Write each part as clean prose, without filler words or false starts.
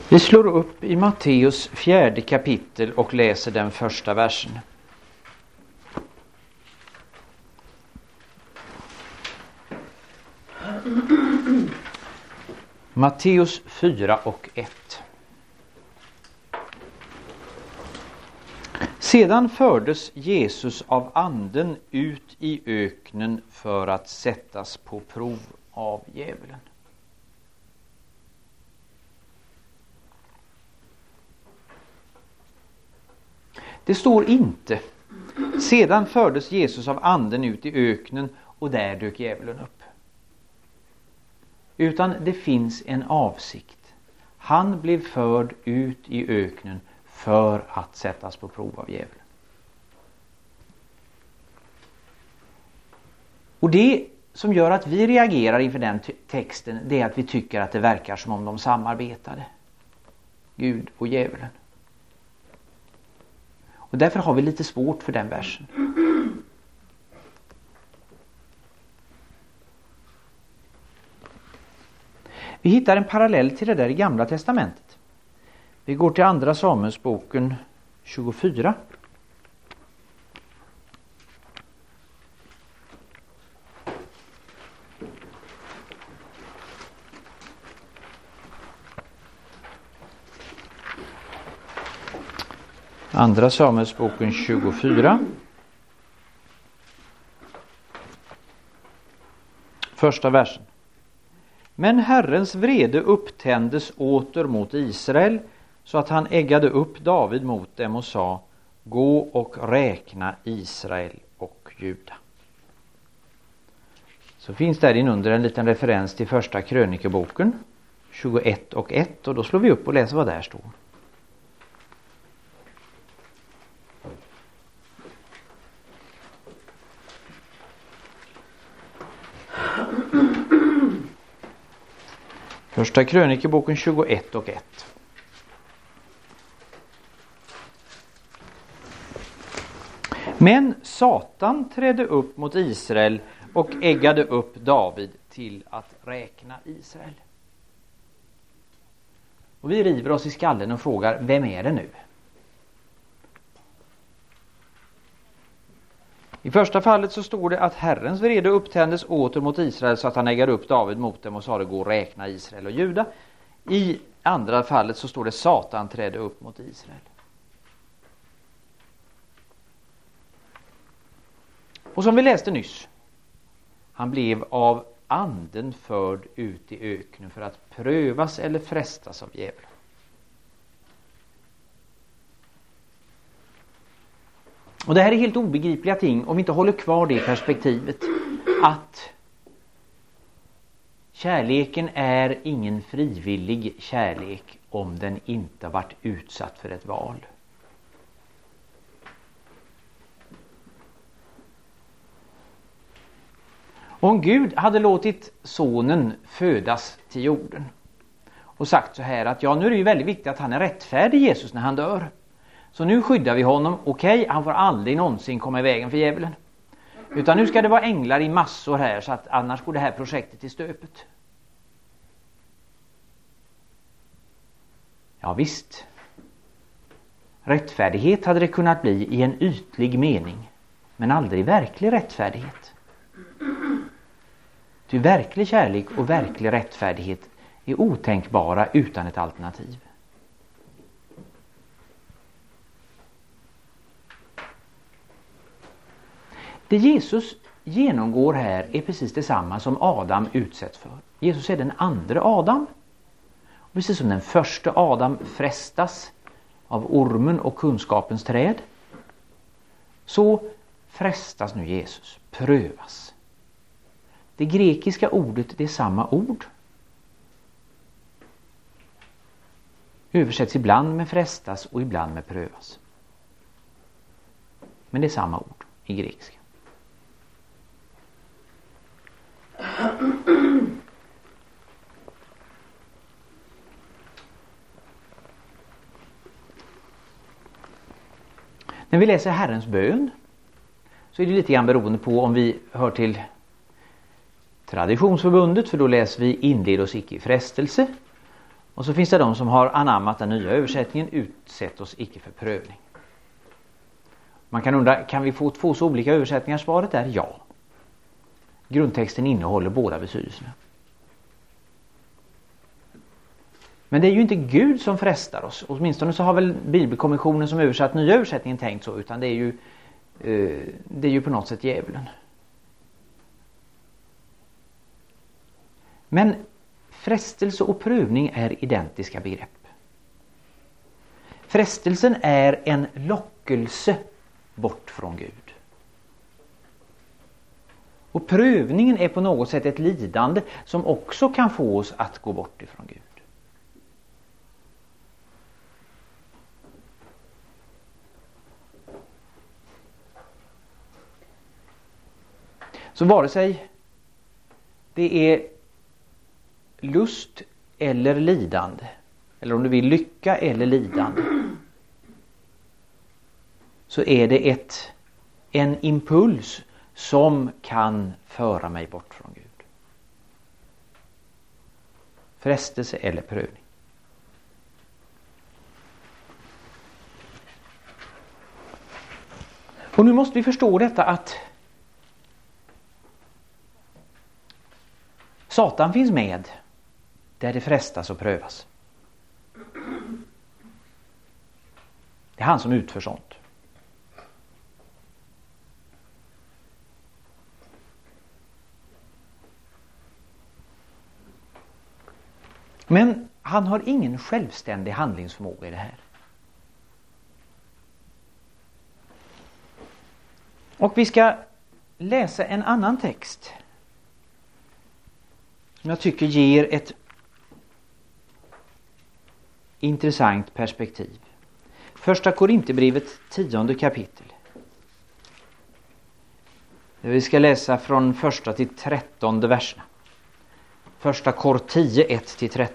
Vi slår upp i Matteus 4:e kapitel och läser den första versen. Matteus 4:1. Sedan fördes Jesus av anden ut i öknen för att sättas på prov av djävulen. Det står inte: sedan fördes Jesus av anden ut i öknen och där dök djävulen upp. Utan det finns en avsikt. Han blev förd ut i öknen för att sättas på prov av djävulen. Och det som gör att vi reagerar inför den texten, det är att vi tycker att det verkar som om de samarbetade, Gud och djävulen. Och därför har vi lite svårt för den versen. Vi hittar en parallell till det där i Gamla testamentet. Vi går till Andra Samuelsboken 24. Andra Samuelsboken 24. Första versen. Men Herrens vrede upptändes åter mot Israel, så att han äggade upp David mot dem och sa: gå och räkna Israel och Juda. Så finns där inunder en liten referens till första krönikeboken 21:1, och då slår vi upp och läser vad där står. Första krönikeboken 21:1. Men Satan trädde upp mot Israel och äggade upp David till att räkna Israel. Och vi river oss i skallen och frågar: vem är det nu? I första fallet så står det att Herrens vrede upptändes åter mot Israel, så att han äggade upp David mot dem och sa: det går att räkna Israel och Juda. I andra fallet så står det: Satan trädde upp mot Israel. Och som vi läste nyss, han blev av anden förd ut i öknen för att prövas eller frestas av djävulen. Och det här är helt obegripliga ting om vi inte håller kvar det perspektivet, att kärleken är ingen frivillig kärlek om den inte varit utsatt för ett val. Om Gud hade låtit sonen födas till jorden och sagt så här att nu är det ju väldigt viktigt att han är rättfärdig, Jesus, när han dör. Så nu skyddar vi honom, okej, han får aldrig någonsin komma i vägen för djävulen. Utan nu ska det vara änglar i massor här, så att annars går det här projektet i stöpet. Ja visst. Rättfärdighet hade det kunnat bli i en ytlig mening, men aldrig verklig rättfärdighet. Ty verklig kärlek och verklig rättfärdighet är otänkbara utan ett alternativ. Det Jesus genomgår här är precis detsamma som Adam utsätts för. Jesus är den andra Adam. Och precis som den första Adam frestas av ormen och kunskapens träd, så frestas nu Jesus, prövas. Det grekiska ordet, det är samma ord. Översätts ibland med frestas och ibland med prövas. Men det är samma ord i grekiska. När vi läser Herrens bön så är det lite grann beroende på om vi hör till Traditionsförbundet, för då läser vi: inled oss icke i frestelse. Och så finns det de som har anammat den nya översättningen, utsätt oss icke för prövning. Man kan undra, kan vi få två så olika översättningar? Svaret är ja. Grundtexten innehåller båda betydelserna. Men det är ju inte Gud som frestar oss. Åtminstone så har väl Bibelkommissionen som översatt nya översättningen tänkt så. Utan det är ju på något sätt djävulen. Men frestelse och prövning är identiska begrepp. Frestelsen är en lockelse bort från Gud. Och prövningen är på något sätt ett lidande som också kan få oss att gå bort ifrån Gud. Så vare sig det är lust eller lidande, eller om du vill lycka eller lidande, så är det en impuls som kan föra mig bort från Gud. Frestelse eller prövning. Och nu måste vi förstå detta att Satan finns med där det frestas och prövas. Det är han som utför sånt. Men han har ingen självständig handlingsförmåga i det här. Och vi ska läsa en annan text som jag tycker ger ett intressant perspektiv. Första Korinthierbrevet 10:e kapitel. Vi ska läsa från första till 13:e verserna. Första Kor 10, 1-13.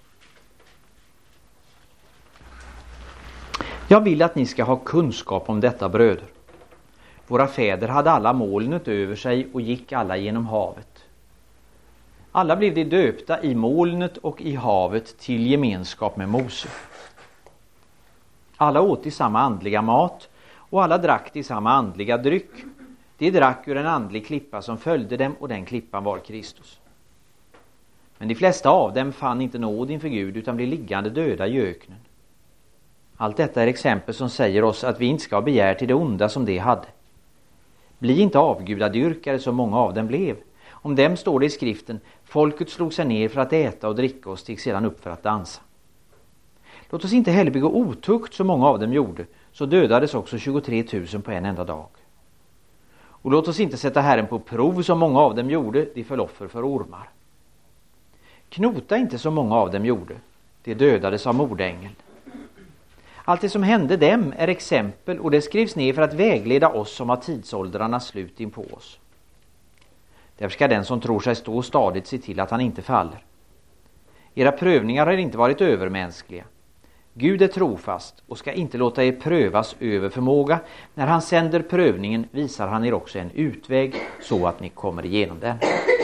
Jag vill att ni ska ha kunskap om detta, bröder. Våra fäder hade alla molnet över sig och gick alla genom havet. Alla blev de döpta i molnet och i havet till gemenskap med Mose. Alla åt i samma andliga mat och alla drack i samma andliga dryck. De drack ur en andlig klippa som följde dem, och den klippan var Kristus. Men de flesta av dem fann inte nåd inför Gud utan blev liggande döda i öknen. Allt detta är exempel som säger oss att vi inte ska ha begär till det onda som de hade. Bli inte avgudadyrkare som många av dem blev. Om dem står det i skriften: folket slog sig ner för att äta och dricka och steg sedan upp för att dansa. Låt oss inte heller begå otukt som många av dem gjorde, så dödades också 23 000 på en enda dag. Och låt oss inte sätta Herren på prov som många av dem gjorde, de föll offer för ormar. Knota inte som många av dem gjorde, de dödades av mordängel. Allt det som hände dem är exempel, och det skrivs ner för att vägleda oss som har tidsåldrarnas slut in på oss. Därför ska den som tror sig stå stadigt se till att han inte faller. Era prövningar har inte varit övermänskliga. Gud är trofast och ska inte låta er prövas över förmåga. När han sänder prövningen visar han er också en utväg så att ni kommer igenom den.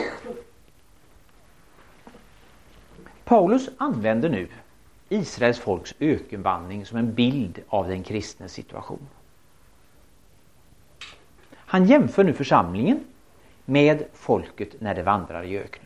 Paulus använder nu Israels folks ökenvandring som en bild av den kristnes situation. Han jämför nu församlingen med folket när det vandrar i öknen.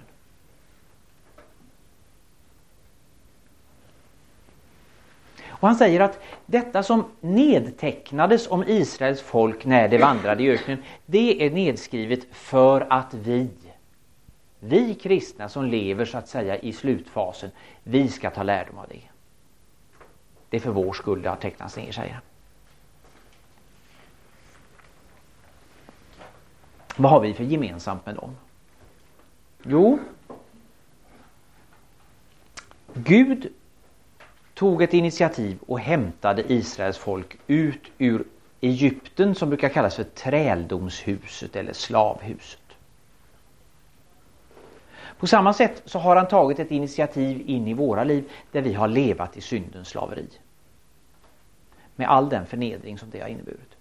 Och han säger att detta som nedtecknades om Israels folk när det vandrade i öknen, det är nedskrivet för att vi kristna som lever så att säga i slutfasen, vi ska ta lärdom av det. Det är för vår skull det har tecknats ner, säger han. Vad har vi för gemensamt med dem? Jo, Gud tog ett initiativ och hämtade Israels folk ut ur Egypten, som brukar kallas för träldomshuset eller slavhuset. På samma sätt så har han tagit ett initiativ in i våra liv där vi har levat i syndens slaveri. Med all den förnedring som det har inneburit.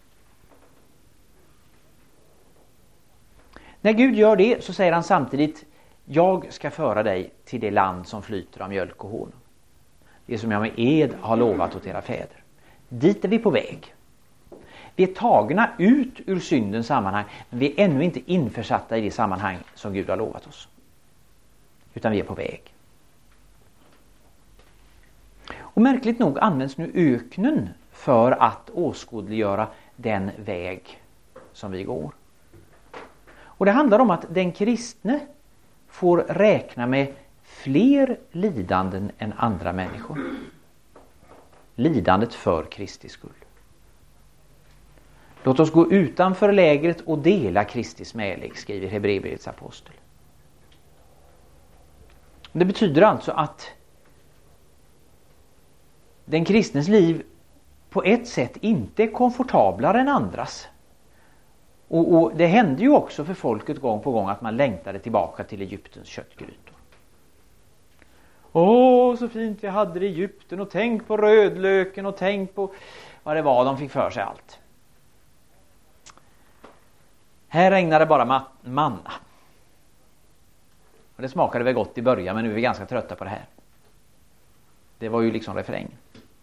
När Gud gör det så säger han samtidigt: jag ska föra dig till det land som flyter av mjölk och honung. det som jag med ed har lovat åt era fäder. Dit är vi på väg. Vi är tagna ut ur syndens sammanhang, men vi är ännu inte införsatta i det sammanhang som Gud har lovat oss. Utan vi är på väg. Och märkligt nog används nu öknen för att åskådliggöra den väg som vi går. Och det handlar om att den kristne får räkna med fler lidanden än andra människor. Lidandet för Kristi skull. Låt oss gå utanför lägret och dela Kristi smälek, skriver Hebreerbrevets apostel. Det betyder alltså att den kristnes liv på ett sätt inte är komfortablare än andras. Och det hände ju också för folket gång på gång att man längtade tillbaka till Egyptens köttgrytor. Åh, så fint vi hade det i Egypten, och tänk på rödlöken och tänk på vad det var de fick för sig allt. Här regnade bara manna. Och det smakade väl gott i början, men nu är vi ganska trötta på det här. Det var ju liksom refrängen.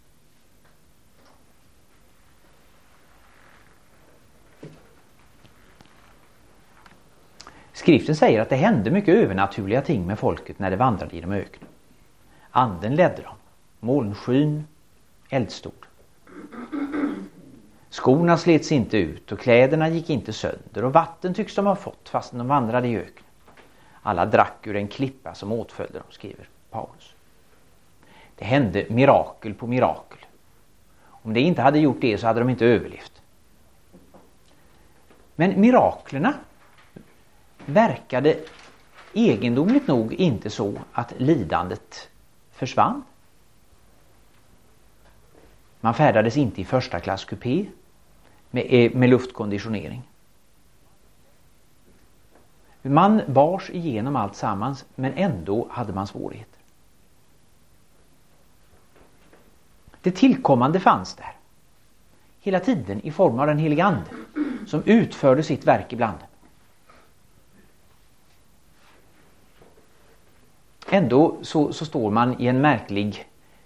Skriften säger att det hände mycket övernaturliga ting med folket när det vandrade genom öknen. Anden ledde dem. Molnskyn, eldstod. Skorna slets inte ut och kläderna gick inte sönder, och vatten tycks de ha fått fast de vandrade i öknen. Alla drack ur en klippa som åtföljde dem, skriver Paulus. Det hände mirakel på mirakel. Om det inte hade gjort det så hade de inte överlevt. Men miraklerna verkade egendomligt nog inte så att lidandet försvann. Man färdades inte i första klass kupé med luftkonditionering. Man bars igenom allt sammans, men ändå hade man svårigheter. Det tillkommande fanns där. Hela tiden i form av den helige Ande som utförde sitt verk ibland. Ändå så står man i en märklig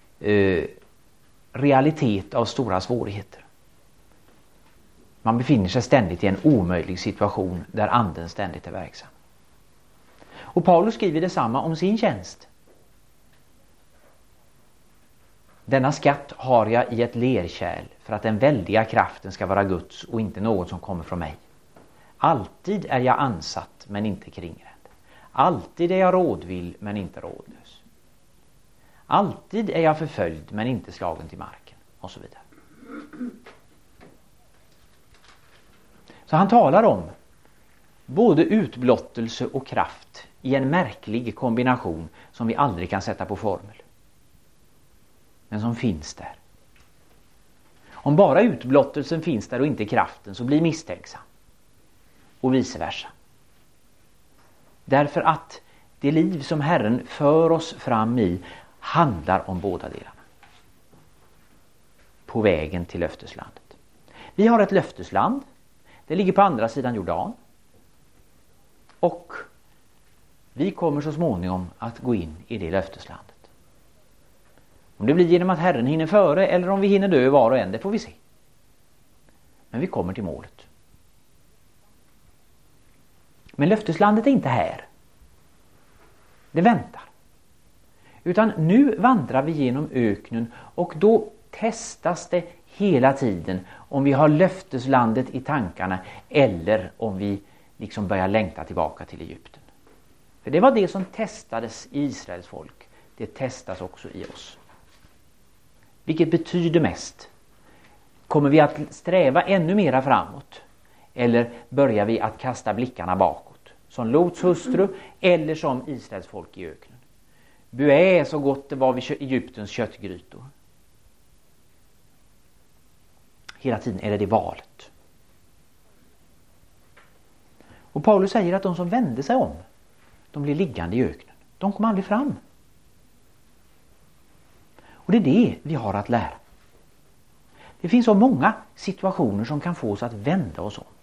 realitet av stora svårigheter. Man befinner sig ständigt i en omöjlig situation där anden ständigt är verksam. Och Paulus skriver detsamma om sin tjänst. Denna skatt har jag i ett lerkärl för att den väldiga kraften ska vara Guds och inte något som kommer från mig. Alltid är jag ansatt men inte kringrädd. Alltid är jag rådvill men inte rådlös. Alltid är jag förföljd men inte slagen till marken, och så vidare. Så han talar om både utblottelse och kraft i en märklig kombination som vi aldrig kan sätta på formel. Men som finns där. Om bara utblottelsen finns där och inte kraften, så blir misstänksam. Och vice versa. Därför att det liv som Herren för oss fram i handlar om båda delarna. På vägen till löfteslandet. Vi har ett löftesland. Det ligger på andra sidan Jordan. Och vi kommer så småningom att gå in i det löfteslandet. Om det blir genom att Herren hinner före eller om vi hinner dö var och en, det får vi se. Men vi kommer till målet. Men löfteslandet är inte här. Det väntar. Utan nu vandrar vi genom öknen, och då testas det hela tiden om vi har löfteslandet i tankarna eller om vi liksom börjar längta tillbaka till Egypten. För det var det som testades i Israels folk. Det testas också i oss. Vilket betyder mest? Kommer vi att sträva ännu mera framåt? Eller börjar vi att kasta blickarna bakåt? Som Lots hustru eller som Israels folk i öknen. Buä, så gott det var vid Egyptens köttgrytor. Hela tiden är det valet. Och Paulus säger att de som vände sig om, de blir liggande i öknen. De kommer aldrig fram. Och det är det vi har att lära. Det finns så många situationer som kan få oss att vända oss om.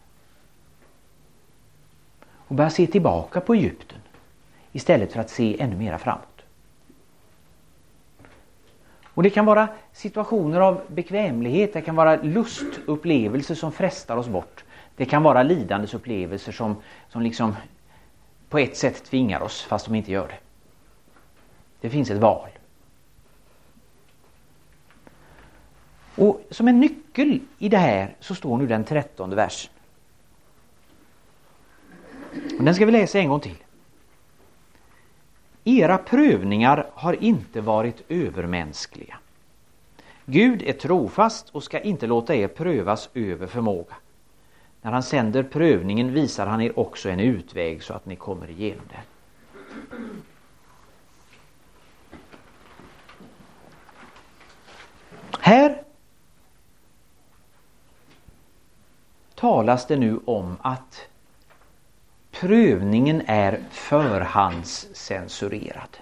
Och börja se tillbaka på Egypten istället för att se ännu mera framåt. Och det kan vara situationer av bekvämlighet, det kan vara lustupplevelser som frestar oss bort. Det kan vara lidandesupplevelser som liksom på ett sätt tvingar oss fast de inte gör det. Det finns ett val. Och som en nyckel i det här så står nu den 13:e versen. Och den ska vi läsa en gång till. Era prövningar har inte varit övermänskliga. Gud är trofast och ska inte låta er prövas över förmåga. När han sänder prövningen visar han er också en utväg så att ni kommer igenom det. Här talas det nu om att prövningen är förhandscensurerad.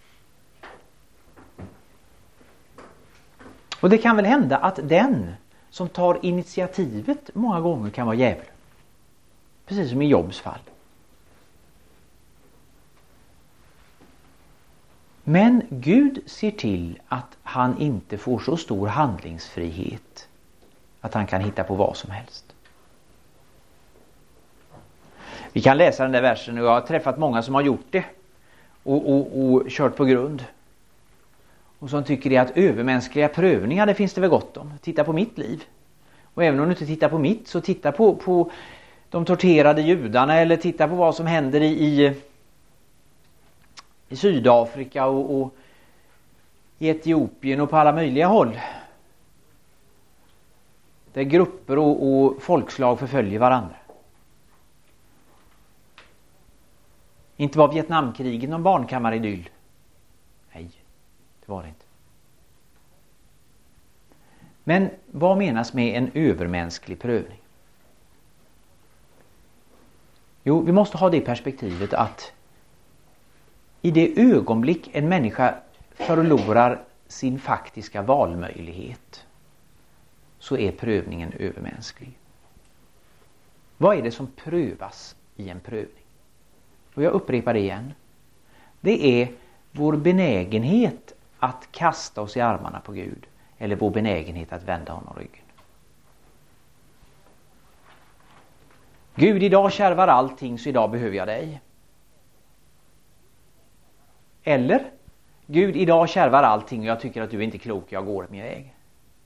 Och det kan väl hända att den som tar initiativet många gånger kan vara djävulen. Precis som i Jobs fall. Men Gud ser till att han inte får så stor handlingsfrihet att han kan hitta på vad som helst. Vi kan läsa den där versen och jag har träffat många som har gjort det och kört på grund. Och som tycker det att övermänskliga prövningar, det finns det väl gott om. Titta på mitt liv. Och även om du inte tittar på mitt så titta på de torterade judarna eller titta på vad som händer i Sydafrika och i Etiopien och på alla möjliga håll. Där grupper och folkslag förföljer varandra. Inte var Vietnamkriget någon barnkammaridyll. Nej, det var det inte. Men vad menas med en övermänsklig prövning? Jo, vi måste ha det perspektivet att i det ögonblick en människa förlorar sin faktiska valmöjlighet så är prövningen övermänsklig. Vad är det som prövas i en prövning? Och jag upprepar det igen. Det är vår benägenhet att kasta oss i armarna på Gud eller vår benägenhet att vända honom ryggen. Gud, idag kärvar allting så idag behöver jag dig. Eller, Gud, idag kärvar allting och jag tycker att du är inte klok, jag går min väg.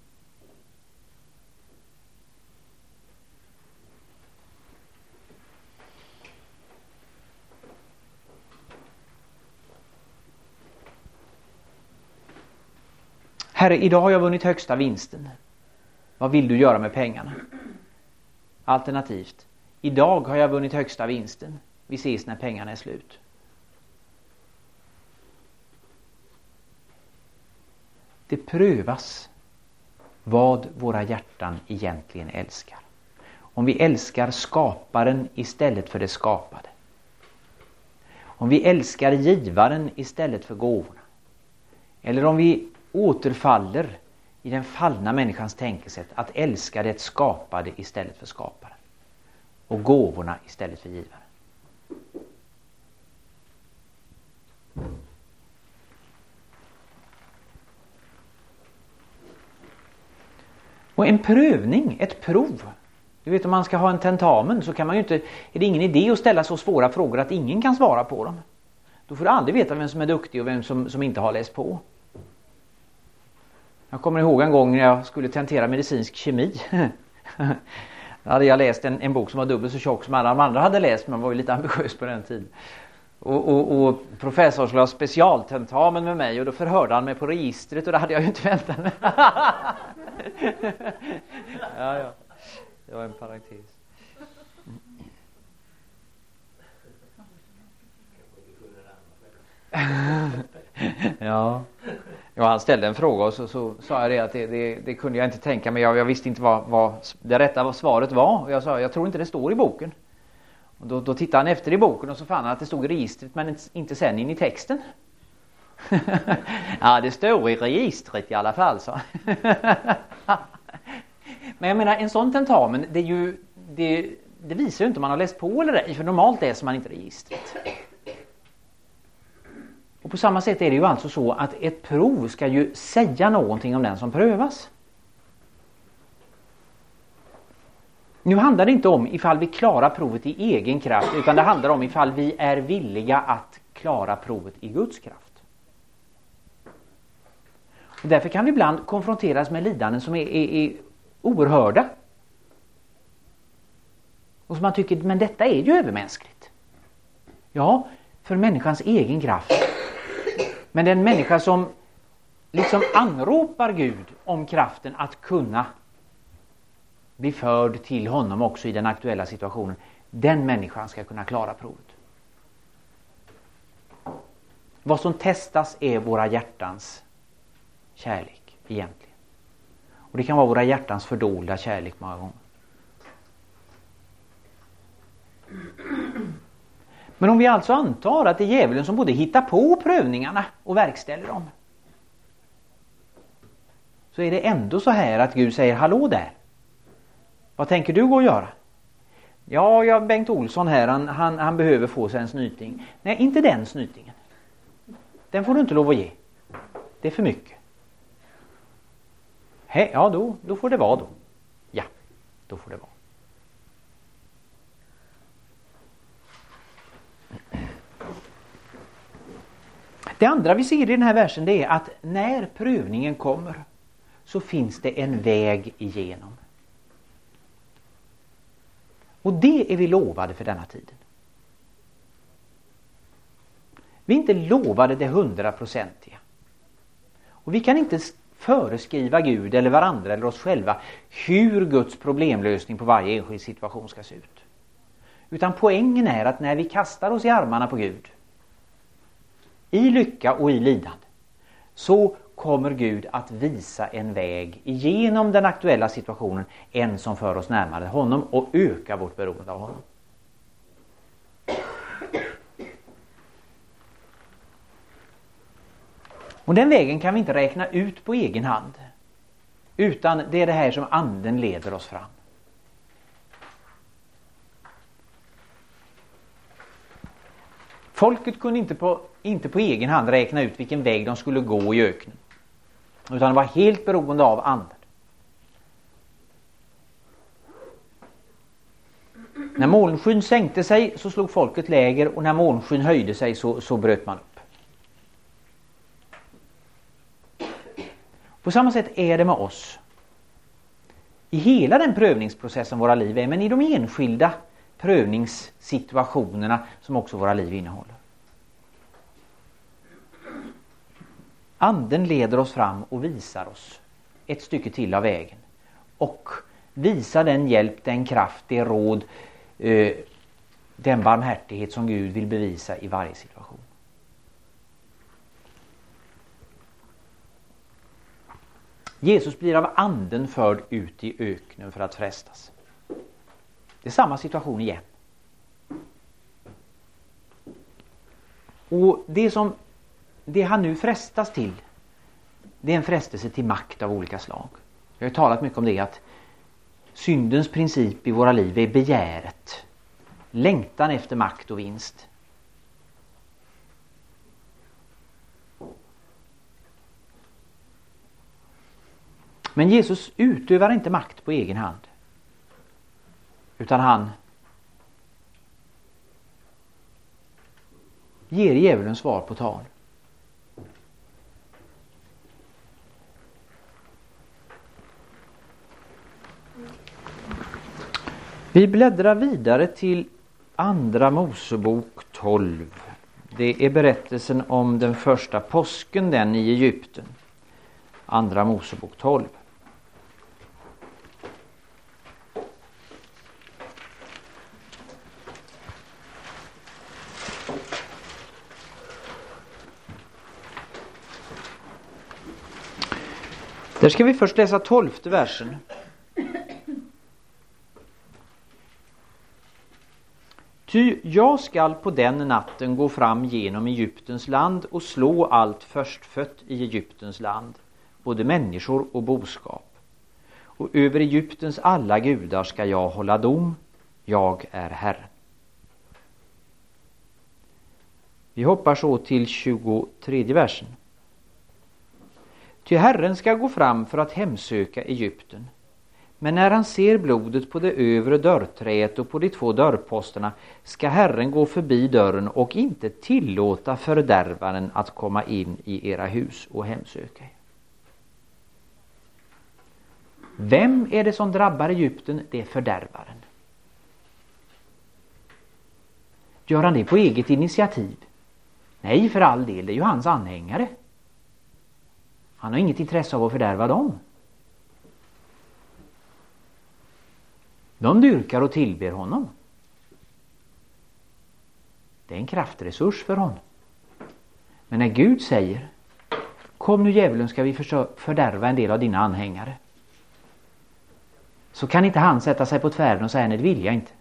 Herre, idag har jag vunnit högsta vinsten. Vad vill du göra med pengarna? Alternativt, idag har jag vunnit högsta vinsten. Vi ses när pengarna är slut. Det prövas vad våra hjärtan egentligen älskar. Om vi älskar skaparen istället för det skapade. Om vi älskar givaren istället för gåvorna. Eller om vi återfaller i den fallna människans tänkesätt att älska det skapade istället för skaparen. Och gåvorna istället för givaren. Och en prövning, ett prov. Du vet, om man ska ha en tentamen så kan man ju inte, är det ingen idé att ställa så svåra frågor att ingen kan svara på dem. Då får du aldrig veta vem som är duktig och vem som inte har läst på. Jag kommer ihåg en gång när jag skulle tentera medicinsk kemi. Då hade jag läst en bok som var dubbelt så tjock som alla de andra hade läst, men man var ju lite ambitiös på den tiden. Och professorn skulle ha specialtentamen med mig och då förhörde han mig på registret och det hade jag ju inte väntat mig. Ja, det var en parentes. Ja, han ställde en fråga och så sa jag det att det kunde jag inte tänka mig. Jag visste inte vad det rätta svaret var. Och jag sa, jag tror inte det står i boken. Och då tittade han efter i boken och så fann han att det stod i registret men inte sen in i texten. Ja, det står i registret i alla fall, så. Men jag menar, en sån tentamen, det visar ju inte om man har läst på eller ej, för normalt läser man inte registret. Och på samma sätt är det ju alltså så att ett prov ska ju säga någonting om den som prövas. Nu handlar det inte om ifall vi klarar provet i egen kraft, utan det handlar om ifall vi är villiga att klara provet i Guds kraft. Och därför kan vi ibland konfronteras med lidanden som är oerhörda. Och som man tycker, men detta är ju övermänskligt. Ja, för människans egen kraft. Men den människa som liksom anropar Gud om kraften att kunna bli förd till honom också i den aktuella situationen, den människan ska kunna klara provet. Vad som testas är våra hjärtans kärlek egentligen. Och det kan vara våra hjärtans fördolda kärlek många gånger. Men om vi alltså antar att det är djävulen som både hittar på prövningarna och verkställer dem, så är det ändå så här att Gud säger: hallå där, vad tänker du gå och göra? Ja, Bengt Olsson här, han behöver få sig en snyting. Nej, inte den snytingen. Den får du inte lov att ge. Det är för mycket. Ja, då får det vara då. Ja, då får det vara. Det andra vi ser i den här versen, det är att när prövningen kommer så finns det en väg igenom. Och det är vi lovade för denna tiden. Vi är inte lovade det 100-procentiga. Och vi kan inte föreskriva Gud eller varandra eller oss själva hur Guds problemlösning på varje enskild situation ska se ut. Utan poängen är att när vi kastar oss i armarna på Gud, i lycka och i lidande, så kommer Gud att visa en väg igenom den aktuella situationen, en som för oss närmare honom och ökar vårt beroende av honom. Och den vägen kan vi inte räkna ut på egen hand, utan det är det här som anden leder oss fram. Folket kunde inte på egen hand räkna ut vilken väg de skulle gå i öknen, utan de var helt beroende av anden. När molnskyn sänkte sig så slog folket läger, och när molnskyn höjde sig så bröt man upp. På samma sätt är det med oss. I hela den prövningsprocessen våra liv är, men i de enskilda prövningssituationerna som också våra liv innehåller. Anden leder oss fram och visar oss ett stycke till av vägen. Och visar den hjälp, den kraft, det råd, den barmhärtighet som Gud vill bevisa i varje situation. Jesus blir av anden förd ut i öknen för att frestas. Det är samma situation igen. Och det han nu frestas till, det är en frestelse till makt av olika slag. Jag har talat mycket om det, att syndens princip i våra liv är begäret. Längtan efter makt och vinst. Men Jesus utövar inte makt på egen hand. Utan han ger djävulen svar på tal. Vi bläddrar vidare till Andra Mosebok 12. Det är berättelsen om den första påsken, den i Egypten. Andra Mosebok 12. Där ska vi först läsa 12:e versen. Ty jag skall på den natten gå fram genom Egyptens land och slå allt förstfött i Egyptens land, både människor och boskap. Och över Egyptens alla gudar ska jag hålla dom, jag är Herren. Vi hoppar så till 23 versen. Ty Herren ska gå fram för att hemsöka Egypten. Men när han ser blodet på det övre dörrträet och på de 2 dörrposterna ska Herren gå förbi dörren och inte tillåta fördärvaren att komma in i era hus och hemsöka er. Vem är det som drabbar Egypten? Det är fördärvaren. Gör han det på eget initiativ? Nej, för all del, det är ju hans anhängare. Han har inget intresse av att fördärva dem. De dyrkar och tillber honom. Det är en kraftresurs för honom. Men när Gud säger: kom nu djävulen, ska vi fördärva en del av dina anhängare, så kan inte han sätta sig på tvären och säga: nej, det vill jag inte.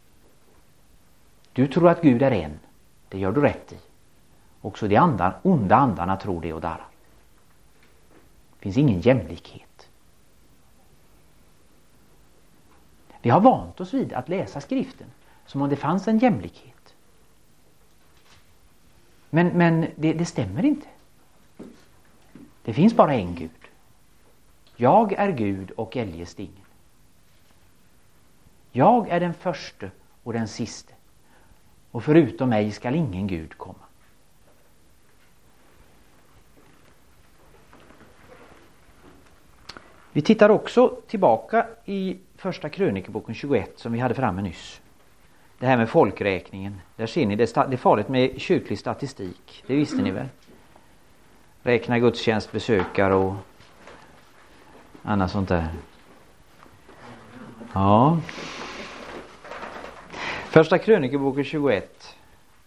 Du tror att Gud är en. Det gör du rätt i. Också de onda andarna tror det och darrar. Det finns ingen jämlikhet. Vi har vant oss vid att läsa skriften som om det fanns en jämlikhet. Men det stämmer inte. Det finns bara en Gud. Jag är Gud och eljest ingen. Jag är den förste och den siste. Och förutom mig skall ingen Gud komma. Vi tittar också tillbaka i första krönikeboken 21 som vi hade framme nyss. Det här med folkräkningen. Där ser ni, det är farligt med kyrklig statistik. Det visste ni väl? Räkna gudstjänstbesökare och annat sånt där. Ja. Första krönikeboken 21.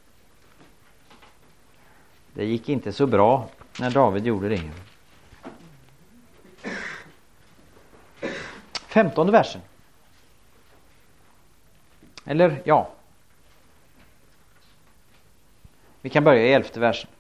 Det gick inte så bra när David gjorde det. 15:e versen. Eller ja. Vi kan börja i 11:e versen.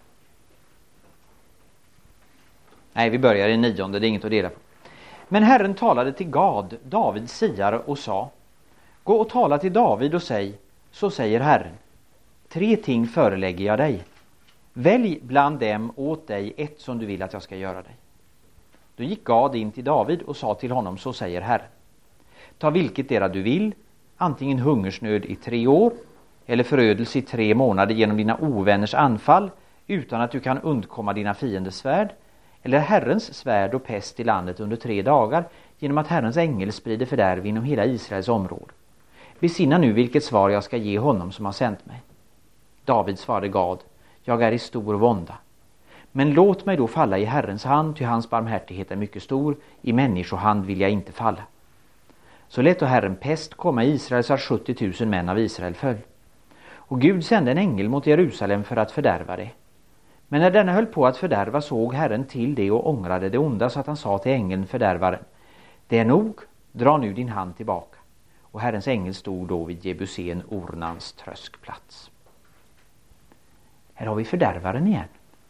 Nej, vi börjar i 9:e, det är inget att dela på. Men Herren talade till Gad, Davids siare, och sa: gå och tala till David och säg: så säger Herren, 3 ting förelägger jag dig. Välj bland dem åt dig ett som du vill att jag ska göra dig. Då gick Gad in till David och sa till honom: så säger Herren, ta vilket era du vill, antingen hungersnöd i 3 år eller förödelse i 3 månader genom dina ovänners anfall utan att du kan undkomma dina fienders svärd, eller Herrens svärd och pest i landet under 3 dagar genom att Herrens ängel sprider fördärv inom hela Israels område. Besinna nu vilket svar jag ska ge honom som har sänt mig. David svarade Gad: jag är i stor vånda. Men låt mig då falla i Herrens hand, ty hans barmhärtighet är mycket stor. I människohand vill jag inte falla. Så lät då Herren pest komma i Israel så att 70 000 män av Israel föll. Och Gud sände en ängel mot Jerusalem för att fördärva det. Men när denna höll på att fördärva såg Herren till det och ångrade det onda, så att han sa till ängeln fördärvaren: det är nog, dra nu din hand tillbaka. Och Herrens ängel stod då vid Jebusén, Ornans tröskplats. Här har vi fördärvaren igen.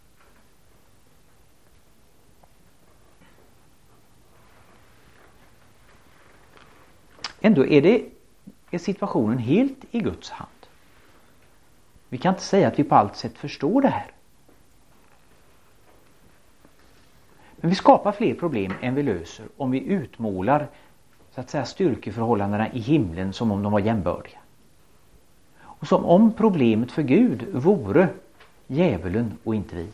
Ändå är situationen helt i Guds hand. Vi kan inte säga att vi på allt sätt förstår det här. Men vi skapar fler problem än vi löser om vi utmålar, så att säga, styrkeförhållandena i himlen som om de var jämbördiga. Och som om problemet för Gud vore djävulen och inte vi.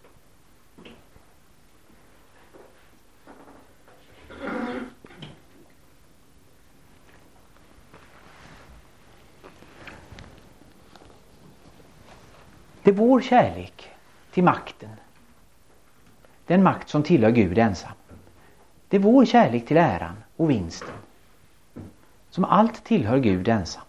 Det är vår kärlek till makten. Den makt som tillhör Gud ensam. Det är vår kärlek till äran och vinsten. Som allt tillhör Gud ensam.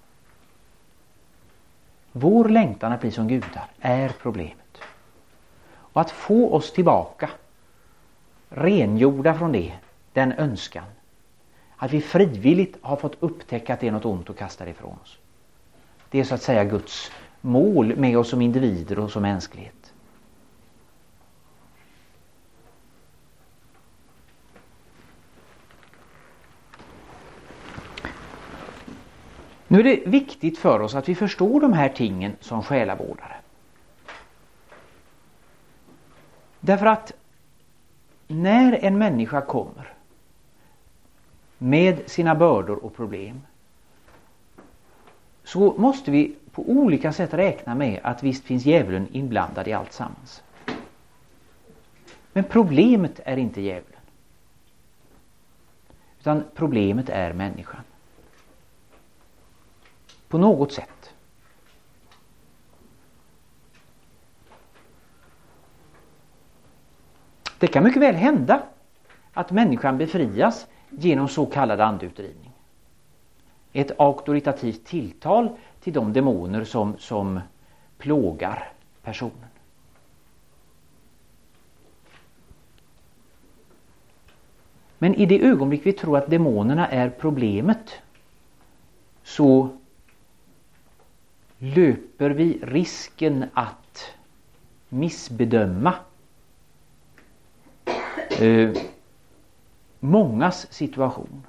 Vår längtan att bli som gudar är problemet. Och att få oss tillbaka, rengjorda från det, den önskan. Att vi frivilligt har fått upptäcka att det är något ont och kasta det ifrån oss. Det är så att säga Guds mål med oss som individer och som mänsklighet. Nu är det viktigt för oss att vi förstår de här tingen som själavårdare. Därför att när en människa kommer med sina bördor och problem, så måste vi på olika sätt räkna med att visst finns djävulen inblandad i allt sammans. Men problemet är inte djävulen, utan problemet är människan. På något sätt. Det kan mycket väl hända att människan befrias genom så kallad andeutdrivning. Ett auktoritativt tilltal till de demoner som plågar personen. Men i det ögonblick vi tror att demonerna är problemet, så löper vi risken att missbedöma mångas situation.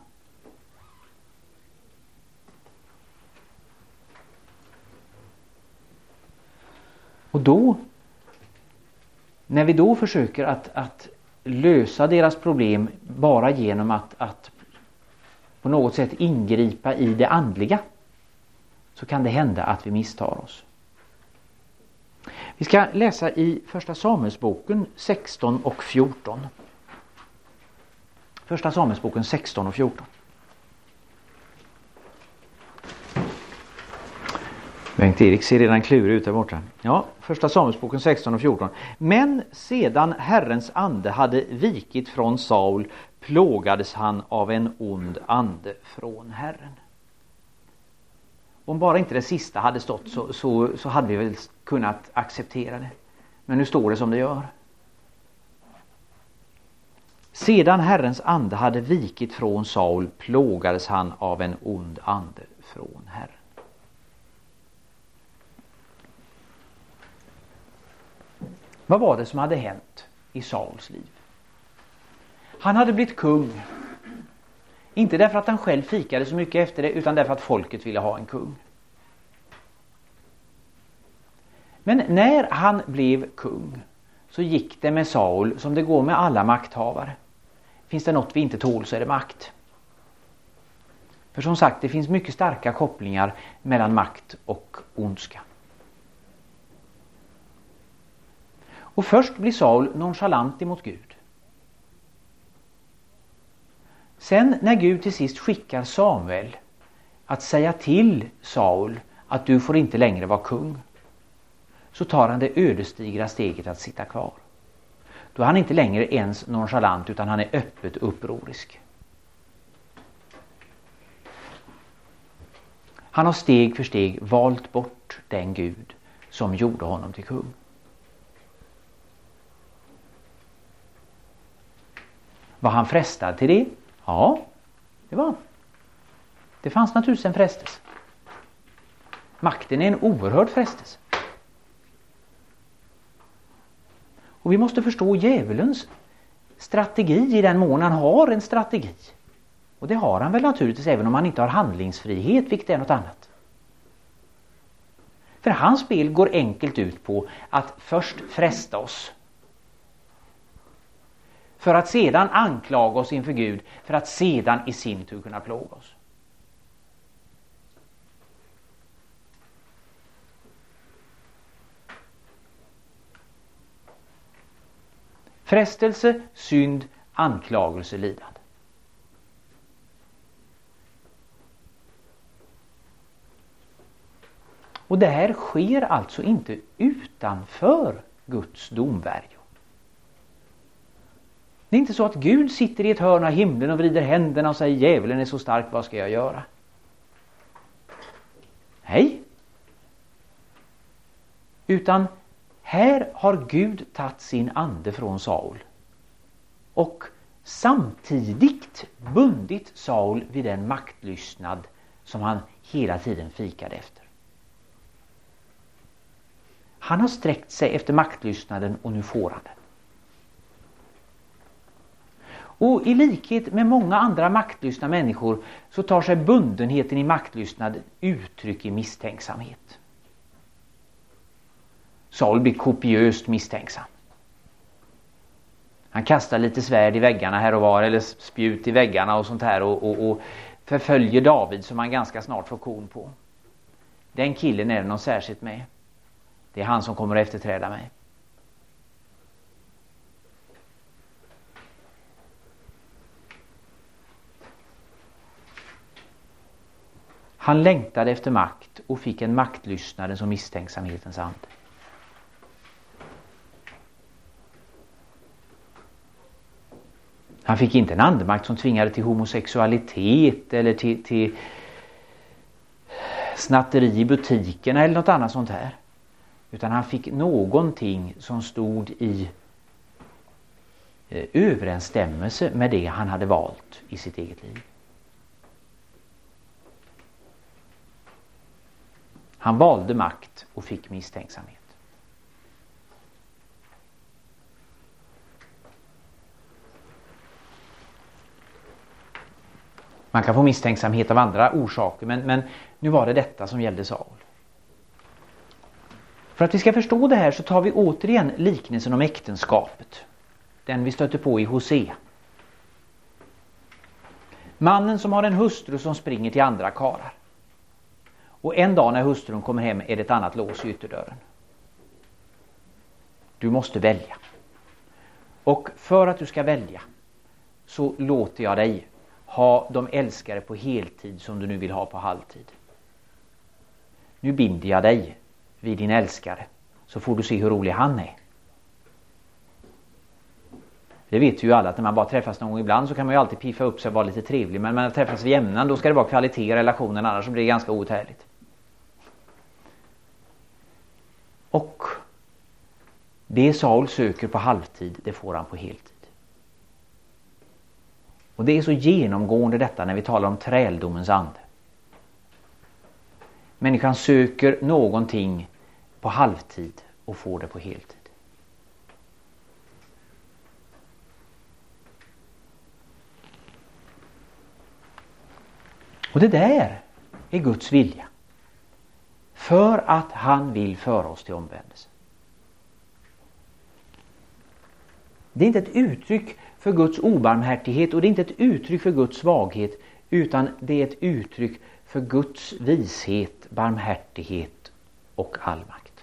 Och då, när vi då försöker att lösa deras problem bara genom att på något sätt ingripa i det andliga, så kan det hända att vi misstar oss. Vi ska läsa i Första Samuelsboken 16 och 14. Första Samuelsboken 16 och 14. Bengt-Erik ser redan klurig ut där borta. Ja, Första Samuelsboken 16 och 14. Men sedan Herrens ande hade vikit från Saul plågades han av en ond ande från Herren. Om bara inte det sista hade stått så hade vi väl kunnat acceptera det. Men nu står det som det gör. Sedan Herrens ande hade vikit från Saul plågades han av en ond ande från Herren. Vad var det som hade hänt i Sauls liv? Han hade blivit kung. Inte därför att han själv fikade så mycket efter det, utan därför att folket ville ha en kung. Men när han blev kung så gick det med Saul som det går med alla makthavare. Finns det något vi inte tål så är det makt. För som sagt, det finns mycket starka kopplingar mellan makt och ondska. Och först blir Saul nonchalant emot Gud. Sen när Gud till sist skickar Samuel att säga till Saul att du får inte längre vara kung, så tar han det ödesdigra steget att sitta kvar. Då är han inte längre ens nonchalant, utan han är öppet upprorisk. Han har steg för steg valt bort den Gud som gjorde honom till kung. Var han frestad till det? Ja, det var han. Det fanns naturligtvis en frestelse. Makten är en oerhörd frestelse. Och vi måste förstå djävulens strategi i den mån han har en strategi. Och det har han väl naturligtvis även om han inte har handlingsfrihet, vilket är något annat. För hans spel går enkelt ut på att först fresta oss. För att sedan anklaga oss inför Gud, för att sedan i sin tur kunna plåga oss. Frestelse, synd, anklagelse, lidande. Och det här sker alltså inte utanför Guds domvärjo. Det är inte så att Gud sitter i ett hörn av himlen och vrider händerna och säger djävulen är så stark, vad ska jag göra? Nej. Utan här har Gud tagit sin ande från Saul och samtidigt bundit Saul vid den maktlystnad som han hela tiden fikade efter. Han har sträckt sig efter maktlystnaden och nu får han den. Och i likhet med många andra maktlystna människor så tar sig bundenheten i maktlystnad uttryck i misstänksamhet. Saul blir kopiöst misstänksam. Han kastar lite svärd i väggarna här och var, eller spjut i väggarna och sånt här, och förföljer David som han ganska snart får kon på. Den killen är det något särskilt med. Det är han som kommer att efterträda mig. Han längtade efter makt och fick en maktlystnadens och misstänksamhetens ande. Han fick inte en andemakt som tvingade till homosexualitet eller till snatteri i butikerna eller något annat sånt här. Utan han fick någonting som stod i överensstämmelse med det han hade valt i sitt eget liv. Han valde makt och fick misstänksamhet. Man kan få misstänksamhet av andra orsaker, men nu var det detta som gällde Saul. För att vi ska förstå det här så tar vi återigen liknelsen om äktenskapet. Den vi stöter på i Hosea. Mannen som har en hustru som springer till andra karar. Och en dag när hustrun kommer hem är det ett annat lås i ytterdörren. Du måste välja. Och för att du ska välja så låter jag dig ha de älskare på heltid som du nu vill ha på halvtid. Nu binder jag dig vid din älskare så får du se hur rolig han är. Det vet ju alla att när man bara träffas någon gång ibland så kan man ju alltid piffa upp sig och vara lite trevlig. Men när man träffas vid jämnan då ska det vara kvalitet i relationen, annars så blir det ganska outhärdligt. Och det Saul söker på halvtid, det får han på heltid. Och det är så genomgående detta när vi talar om träldomens ande. Människan söker någonting på halvtid och får det på heltid. Och det där är Guds vilja. För att han vill föra oss till omvändelse. Det är inte ett uttryck för Guds obarmhärtighet och det är inte ett uttryck för Guds svaghet, utan det är ett uttryck för Guds vishet, barmhärtighet och allmakt.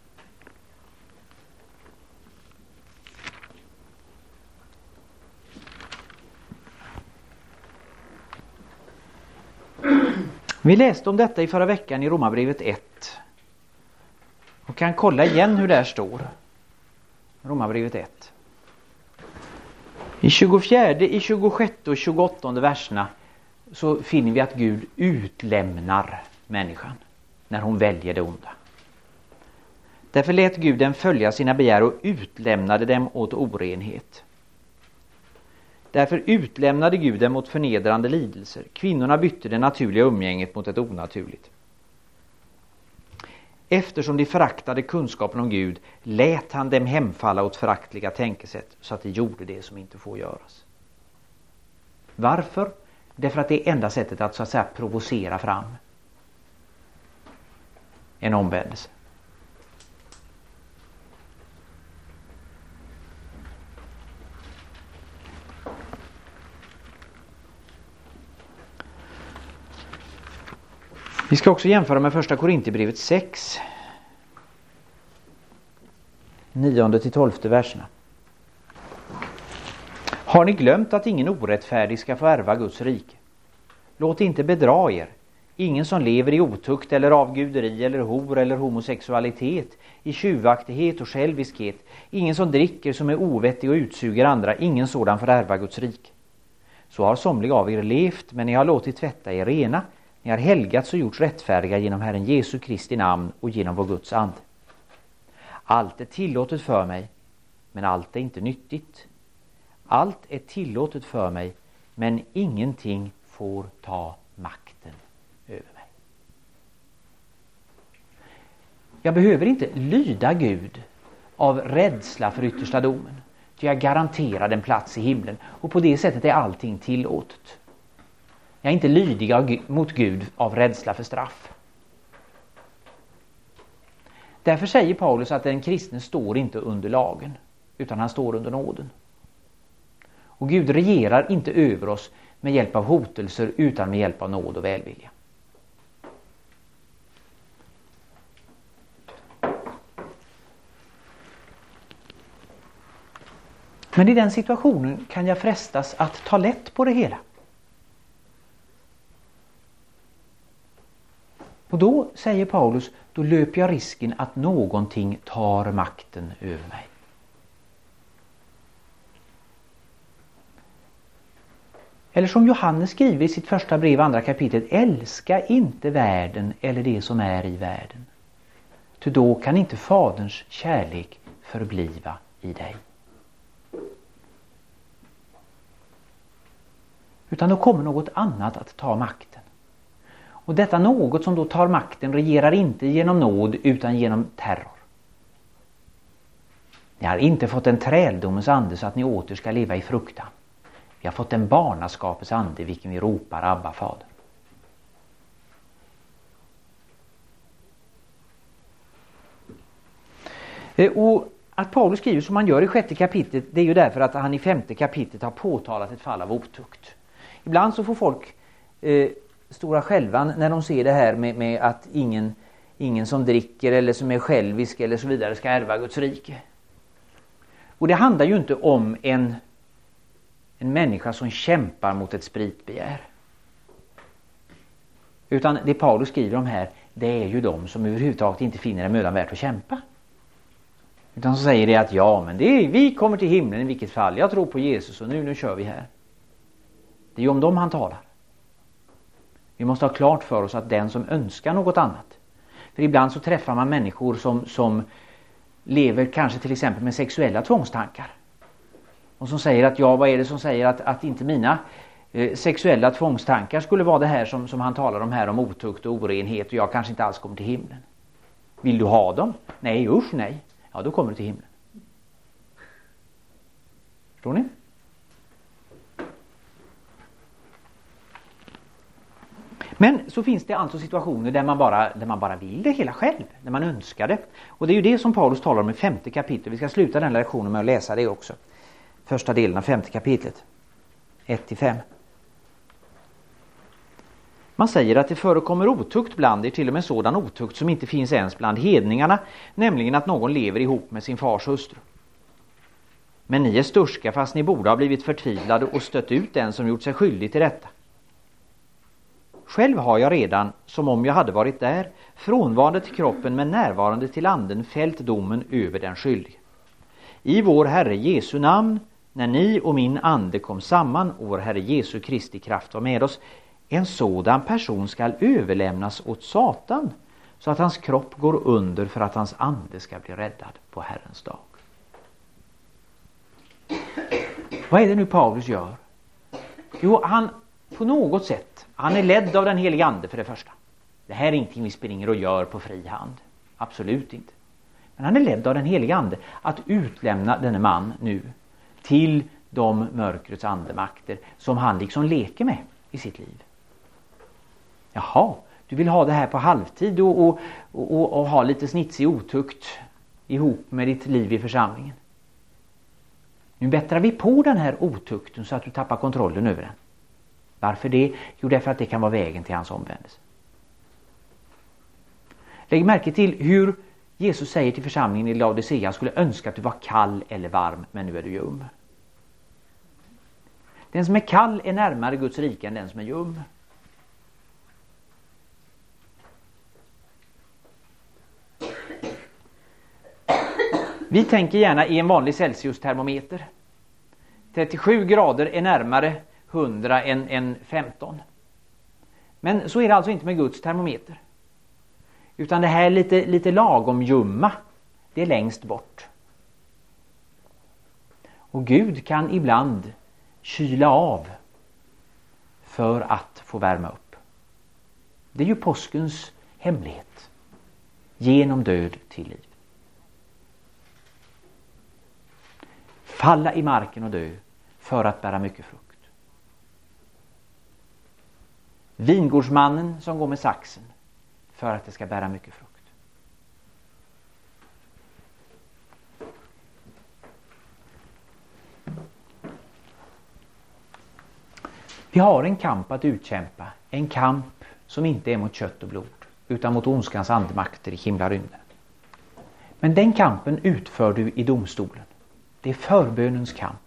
Vi läste om detta i förra veckan i Romarbrevet 1. Och kan kolla igen hur det här står. Romarbrevet 1. I 24, i 26 och 28 verserna så finner vi att Gud utlämnar människan när hon väljer det onda. Därför lät Gud dem följa sina begär och utlämnade dem åt orenhet. Därför utlämnade Gud dem åt förnedrande lidelser. Kvinnorna bytte det naturliga umgänget mot ett onaturligt. Eftersom de föraktade kunskapen om Gud lät han dem hemfalla åt föraktliga tänkesätt så att de gjorde det som inte får göras. Varför? Därför att det är enda sättet att så att säga provocera fram en omvändelse. Vi ska också jämföra med första Korinthierbrevet 6. 9-12 verserna. Har ni glömt att ingen orättfärdig ska få ärva Guds rike? Låt inte bedra er. Ingen som lever i otukt eller avguderi eller hor eller homosexualitet, i tjuvaktighet och själviskhet. Ingen som dricker, som är ovettig och utsuger andra. Ingen sådan får ärva Guds rike. Så har somliga av er levt, men ni har låtit tvätta er rena. Ni har helgats och gjorts rättfärdiga genom Herren Jesu Kristi namn och genom vår Guds ande. Allt är tillåtet för mig, men allt är inte nyttigt. Allt är tillåtet för mig, men ingenting får ta makten över mig. Jag behöver inte lyda Gud av rädsla för yttersta domen. Jag garanterar en plats i himlen och på det sättet är allting tillåtet. Jag är inte lydig mot Gud av rädsla för straff. Därför säger Paulus att en kristen står inte under lagen, utan han står under nåden. Och Gud regerar inte över oss med hjälp av hotelser utan med hjälp av nåd och välvilja. Men i den situationen kan jag frestas att ta lätt på det hela. Och då, säger Paulus, då löper jag risken att någonting tar makten över mig. Eller som Johannes skriver i sitt första brev, andra kapitlet: älska inte världen eller det som är i världen. Ty då kan inte Faderns kärlek förbliva i dig. Utan då kommer något annat att ta makten. Och detta något som då tar makten regerar inte genom nåd utan genom terror. Ni har inte fått en träldomens ande så att ni åter ska leva i fruktan. Vi har fått en barnaskapets ande, vilken vi ropar Abba, Fader. Och att Paulus skriver som han gör i 6:e kapitlet, det är ju därför att han i 5:e kapitlet har påtalat ett fall av otukt. Ibland så får folk stora skälvan när de ser det här med att ingen som dricker eller som är självisk eller så vidare ska ärva Guds rike. Och det handlar ju inte om en människa som kämpar mot ett spritbegär. Utan det Paulus skriver om här, det är ju de som överhuvudtaget inte finner det mödan värt att kämpa. Utan så säger det att ja, men vi kommer till himlen i vilket fall. Jag tror på Jesus och nu kör vi här. Det är ju om dem han talar. Vi måste ha klart för oss att den som önskar något annat. För ibland så träffar man människor som lever kanske till exempel med sexuella tvångstankar. Och som säger att ja, vad är det som säger att inte mina sexuella tvångstankar skulle vara det här som han talar om här, om otukt och orenhet, och jag kanske inte alls kommer till himlen. Vill du ha dem? Nej, usch nej. Ja, då kommer du till himlen. Förstår ni? Men så finns det alltså situationer där man bara vill det hela själv, där man önskar det. Och det är ju det som Paulus talar om i 5:e kapitlet. Vi ska sluta den lektionen med att läsa det också. Första delen av 5:e kapitlet, 1-5. Man säger att det förekommer otukt bland er, till och med sådan otukt som inte finns ens bland hedningarna, nämligen att någon lever ihop med sin fars hustru. Men ni är sturska fast ni borde ha blivit förtvivlade och stött ut den som gjort sig skyldig till detta. Själv har jag redan, som om jag hade varit där, frånvarande till kroppen men närvarande till anden, fällt domen över den skyldige. I vår Herre Jesu namn, när ni och min ande kom samman och vår Herre Jesu Kristi kraft var med oss, en sådan person skall överlämnas åt Satan, så att hans kropp går under för att hans ande ska bli räddad på Herrens dag. Vad är det nu Paulus gör? Jo, han på något sätt, han är ledd av den heliga ande för det första. Det här är ingenting vi springer och gör på fri hand. Absolut inte. Men han är ledd av den heliga ande att utlämna denne man nu till de mörkrets andemakter som han liksom leker med i sitt liv. Jaha, du vill ha det här på halvtid och ha lite snitsig otukt ihop med ditt liv i församlingen. Nu bättrar vi på den här otukten så att du tappar kontrollen över den. Varför det? Jo, därför att det kan vara vägen till hans omvändelse. Lägg märke till hur Jesus säger till församlingen i Laodicea: jag skulle önska att du var kall eller varm, men nu är du ljum. Den som är kall är närmare Guds rike än den som är ljum. Vi tänker gärna i en vanlig Celsius-termometer. 37 grader är närmare 100 än 15. Men så är det alltså inte med Guds termometer. Utan det här lite lagom ljumma, det är längst bort. Och Gud kan ibland kyla av för att få värma upp. Det är ju påskens hemlighet. Genom död till liv. Falla i marken och dö för att bära mycket frukt. Vingårdsmannen som går med saxen för att det ska bära mycket frukt. Vi har en kamp att utkämpa. En kamp som inte är mot kött och blod, utan mot ondskans andemakter i himlarymden. Men den kampen utför du i domstolen. Det är förbönens kamp.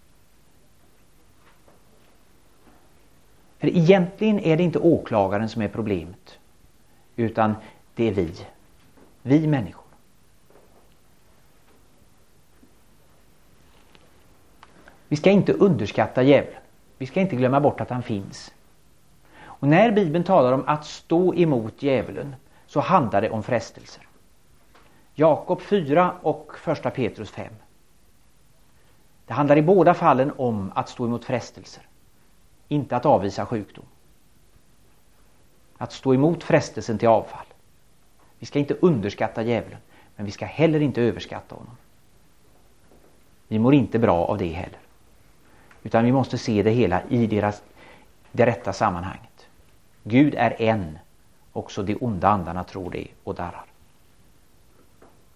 För egentligen är det inte åklagaren som är problemet, utan det är vi människor. Vi ska inte underskatta djävulen. Vi ska inte glömma bort att han finns. Och när Bibeln talar om att stå emot djävulen så handlar det om frestelser. Jakob 4 och 1 Petrus 5. Det handlar i båda fallen om att stå emot frestelser. Inte att avvisa sjukdom. Att stå emot frestelsen till avfall. Vi ska inte underskatta djävulen, men vi ska heller inte överskatta honom. Vi mår inte bra av det heller. Utan vi måste se det hela i det rätta sammanhanget. Gud är en, också de onda andarna tror det och darrar.